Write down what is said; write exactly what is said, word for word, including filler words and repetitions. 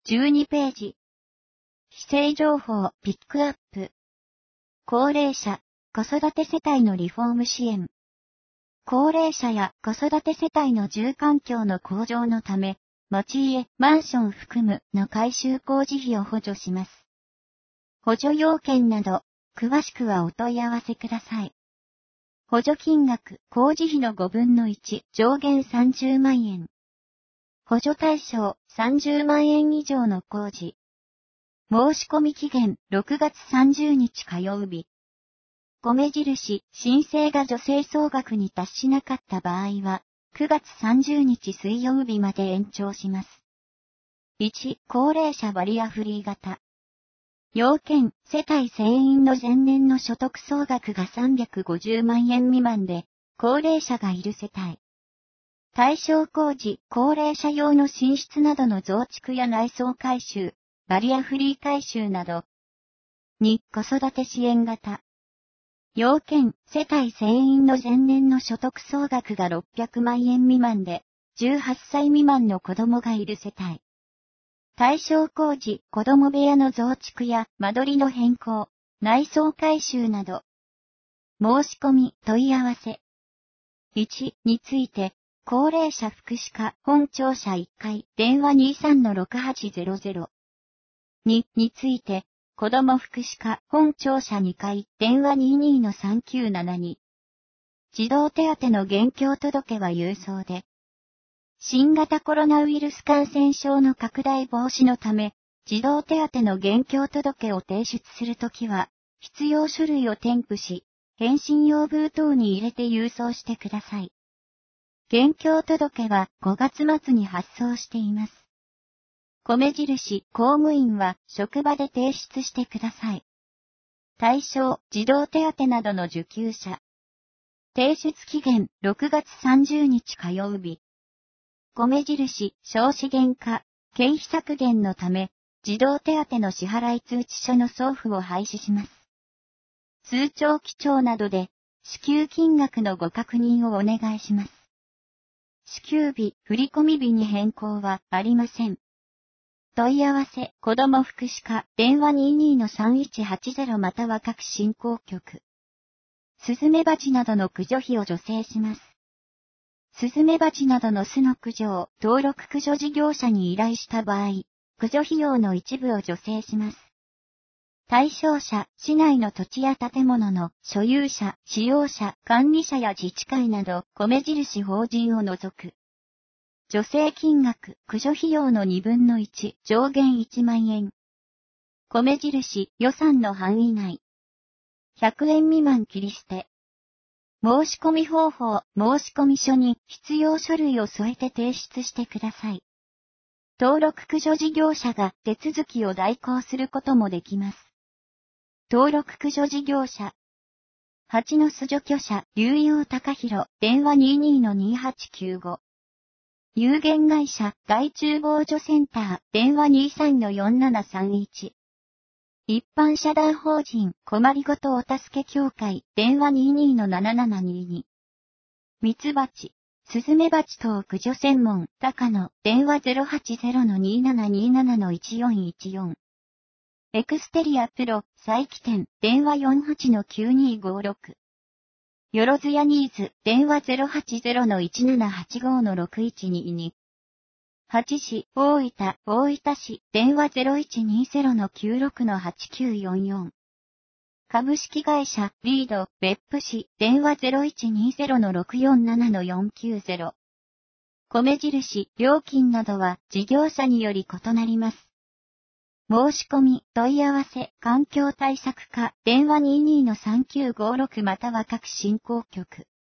じゅうにページ。非正情報ピックアップ。高齢者、子育て世帯のリフォーム支援。高齢者や子育て世帯の住環境の向上のため、持ち家、マンション含むの改修工事費を補助します。補助要件など、詳しくはお問い合わせください。補助金額、工事費のごぶんのいち、上限さんじゅうまんえん。補助対象、さんじゅうまんえん以上の工事。申し込み期限、ろくがつさんじゅうにち火曜日。米印、申請が助成総額に達しなかった場合は、くがつさんじゅうにち水曜日まで延長します。いち、高齢者バリアフリー型。要件、世帯全員の前年の所得総額がさんびゃくごじゅうまんえん未満で、高齢者がいる世帯。対象工事、高齢者用の寝室などの増築や内装改修、バリアフリー改修など。に、子育て支援型。要件、世帯全員の前年の所得総額がろっぴゃくまんえん未満で、じゅうはっさい未満の子供がいる世帯。対象工事、子供部屋の増築や間取りの変更、内装改修など。申し込み、問い合わせ。いちについて、高齢者福祉課本庁舎いっかい、電話 にさんのろくはちゼロゼロ。にについて、子ども福祉課本庁舎にかい、電話 にじゅうにのさんきゅうななに。児童手当の現況届は郵送で。新型コロナウイルス感染症の拡大防止のため、児童手当の現況届を提出するときは、必要書類を添付し、返信用封等に入れて郵送してください。現況届はごがつ末に発送しています。米印、公務員は職場で提出してください。対象、児童手当などの受給者。提出期限、ろくがつさんじゅうにち火曜日。米印、少子減化、経費削減のため、児童手当の支払い通知書の送付を廃止します。通帳記帳などで、支給金額のご確認をお願いします。支給日、振込日に変更はありません。問い合わせ、子ども福祉課、電話 にじゅうにのさんいちはちゼロ または各振興局。スズメバチなどの駆除費を助成します。スズメバチなどの巣の駆除を登録駆除事業者に依頼した場合、駆除費用の一部を助成します。対象者、市内の土地や建物の所有者、使用者、管理者や自治会など、米印法人を除く。助成金額、駆除費用のにぶんのいち、上限いちまんえん。米印、予算の範囲内。ひゃくえん未満切り捨て。申し込み方法、申込書に必要書類を添えて提出してください。登録駆除事業者が手続きを代行することもできます。登録駆除事業者。蜂の巣除去者、流用高弘、電話 にじゅうにのにはちきゅうご。有限会社、害虫防除センター、電話 にじゅうさんのよんななさんいち。一般社団法人、困りごとお助け協会、電話 にじゅうにのななななにに。ミツバチ、スズメバチ等駆除専門、高野、電話 ゼロはちゼロのにーななにーななのいちよんいちよん。エクステリアプロ、再起点、電話 よんはちのきゅうにーごろく。よろずやニーズ、電話 ゼロはちゼロのいちななはちごのろくいちにーに。八市、大分、大分市、電話 ゼロいちにゼロのきゅうろくのはちきゅうよんよん。株式会社、リード、別府市、電話 ゼロいちにゼロのろくよんななのよんきゅうゼロ。米印、料金などは事業者により異なります。申し込み、問い合わせ、環境対策課、電話 にじゅうにのさんきゅうごろく または各振興局。